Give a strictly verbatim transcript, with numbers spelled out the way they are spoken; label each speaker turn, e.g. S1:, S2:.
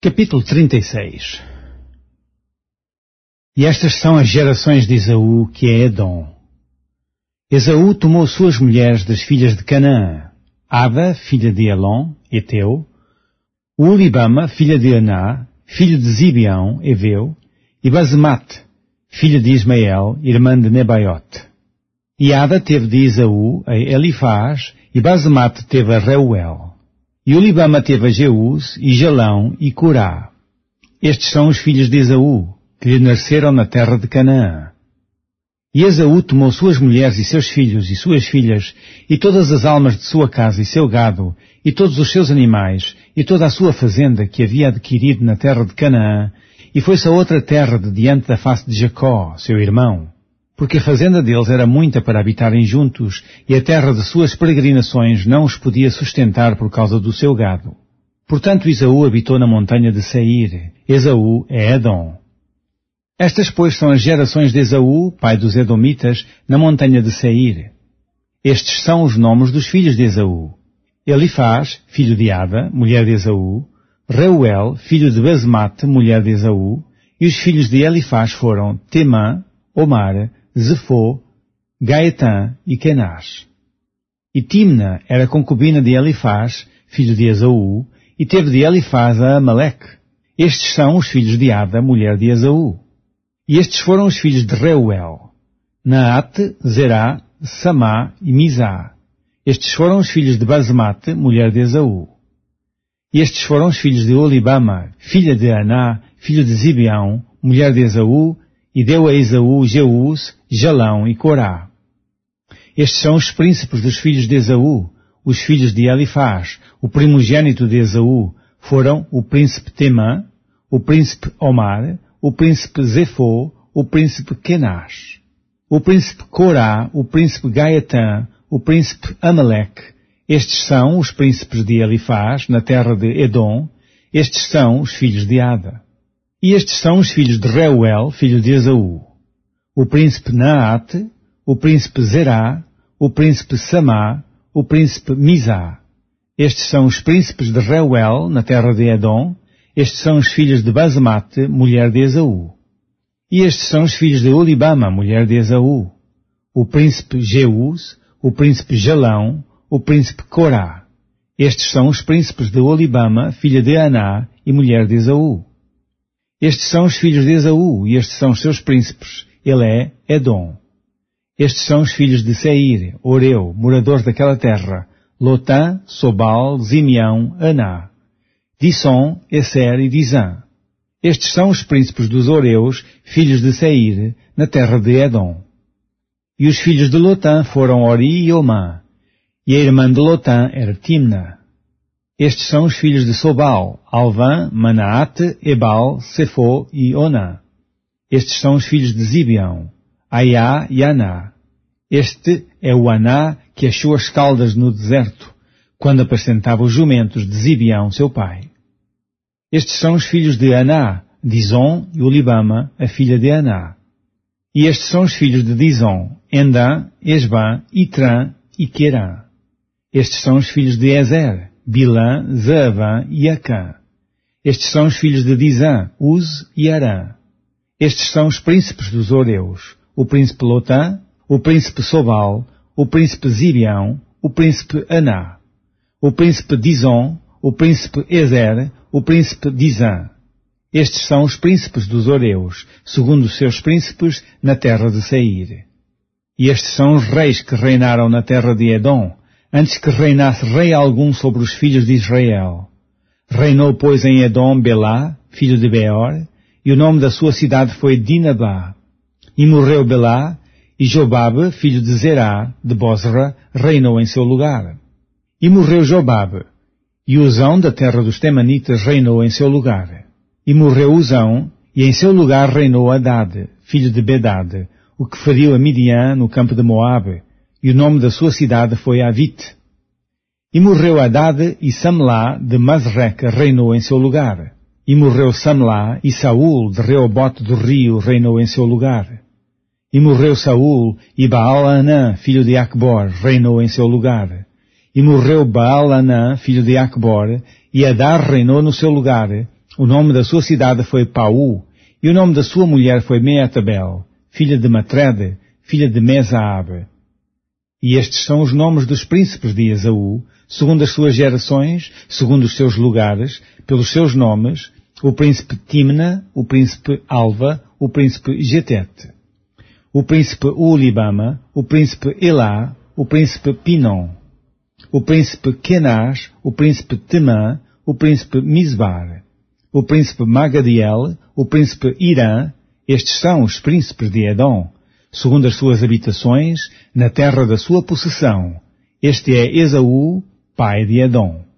S1: Capítulo trinta e seis. E estas são as gerações de Esaú, que é Edom. Esaú tomou suas mulheres das filhas de Canaã, Ada, filha de Elon, Eteu, Ulibama, filha de Aná, filho de Zibeão, Eveu, e Basemate, filha de Ismael, irmã de Nebaiote. E Ada teve de Esaú a Elifaz, e Basemate teve a Reuel. E Ulibama teve a Jeús, e Jalão, e Corá. Estes são os filhos de Esaú, que lhe nasceram na terra de Canaã. E Esaú tomou suas mulheres e seus filhos e suas filhas, e todas as almas de sua casa e seu gado, e todos os seus animais, e toda a sua fazenda que havia adquirido na terra de Canaã, e foi-se a outra terra de diante da face de Jacó, seu irmão, porque a fazenda deles era muita para habitarem juntos, e a terra de suas peregrinações não os podia sustentar por causa do seu gado. Portanto Esaú habitou na montanha de Seir. Esaú é Edom. Estas, pois, são as gerações de Esaú, pai dos Edomitas, na montanha de Seir. Estes são os nomes dos filhos de Esaú: Elifaz, filho de Ada, mulher de Esaú; Reuel, filho de Basemate, mulher de Esaú; e os filhos de Elifaz foram Temã, Omar, Zefô, Gaetã e Kenaz. E Timna era concubina de Elifaz, filho de Esaú, e teve de Elifaz a Amaleque. Estes são os filhos de Ada, mulher de Esaú. E estes foram os filhos de Reuel: Naate, Zerá, Samá e Mizá. Estes foram os filhos de Basemate, mulher de Esaú. E estes foram os filhos de Olibama, filha de Aná, filho de Zibeão, mulher de Esaú, e deu a Esaú Jeús, Jalão e Corá. Estes são os príncipes dos filhos de Esaú. Os filhos de Elifaz, o primogênito de Esaú, foram o príncipe Temã, o príncipe Omar, o príncipe Zefô, o príncipe Kenaz, o príncipe Corá, o príncipe Gaetã, o príncipe Amaleque. Estes são os príncipes de Elifaz, na terra de Edom. Estes são os filhos de Ada. E estes são os filhos de Reuel, filho de Esaú: o príncipe Naate, o príncipe Zerá, o príncipe Samá, o príncipe Mizá. Estes são os príncipes de Reuel, na terra de Edom. Estes são os filhos de Basemate, mulher de Esaú. E estes são os filhos de Olibama, mulher de Esaú: o príncipe Jeús, o príncipe Jalão, o príncipe Corá. Estes são os príncipes de Olibama, filha de Aná e mulher de Esaú. Estes são os filhos de Esaú, e estes são os seus príncipes. Ele é Edom. Estes são os filhos de Seir, Oreu, moradores daquela terra: Lotã, Sobal, Zimeão, Aná, Dissom, Esser e Dizã. Estes são os príncipes dos Oreus, filhos de Seir, na terra de Edom. E os filhos de Lotã foram Ori e Omã, e a irmã de Lotã era Timna. Estes são os filhos de Sobal: Alvã, Manaate, Ebal, Sefô e Onã. Estes são os filhos de Zibeão: Aiá e Aná. Este é o Aná que achou as caldas no deserto, quando apacentava os jumentos de Zibeão, seu pai. Estes são os filhos de Aná: Dizom e Olibama, a filha de Aná. E estes são os filhos de Dizom: Endã, Esbã, Itrã e Querã. Estes são os filhos de Ezer: Bilã, Zaavã e Acã. Estes são os filhos de Dizã: Uz e Arã. Estes são os príncipes dos Oreus: o príncipe Lotã, o príncipe Sobal, o príncipe Zibeão, o príncipe Aná, o príncipe Dizom, o príncipe Ezer, o príncipe Dizã. Estes são os príncipes dos Oreus, segundo os seus príncipes, na terra de Seir. E estes são os reis que reinaram na terra de Edom, antes que reinasse rei algum sobre os filhos de Israel. Reinou, pois, em Edom Belá, filho de Beor, e o nome da sua cidade foi Dinabá. E morreu Belá, e Jobabe, filho de Zerá, de Bosra, reinou em seu lugar. E morreu Jobabe, e Uzão, da terra dos Temanitas, reinou em seu lugar. E morreu Uzão, e em seu lugar reinou Hadad, filho de Bedad, o que feriu a Midian no campo de Moabe, e o nome da sua cidade foi Avite. E morreu Hadad, e Samlá, de Masreca, reinou em seu lugar. E morreu Samlá, e Saul, de Reobote do Rio, reinou em seu lugar. E morreu Saul, e Baal-Anã, filho de Acbor, reinou em seu lugar. E morreu Baal-Anã, filho de Acbor, e Adar reinou no seu lugar, O nome da sua cidade foi Paú, e o nome da sua mulher foi Meetabel, filha de Matrede, filha de Mesaabe. E estes são os nomes dos príncipes de Esaú, segundo as suas gerações, segundo os seus lugares, pelos seus nomes, o príncipe Timna, o príncipe Alva, o príncipe Getete, o príncipe Ulibama, o príncipe Elá, o príncipe Pinom, o príncipe Kenaz, o príncipe Temã, o príncipe Misbar, o príncipe Magadiel, o príncipe Irã. Estes são os príncipes de Edom, segundo as suas habitações, na terra da sua possessão. Este é Esaú, pai de Edom.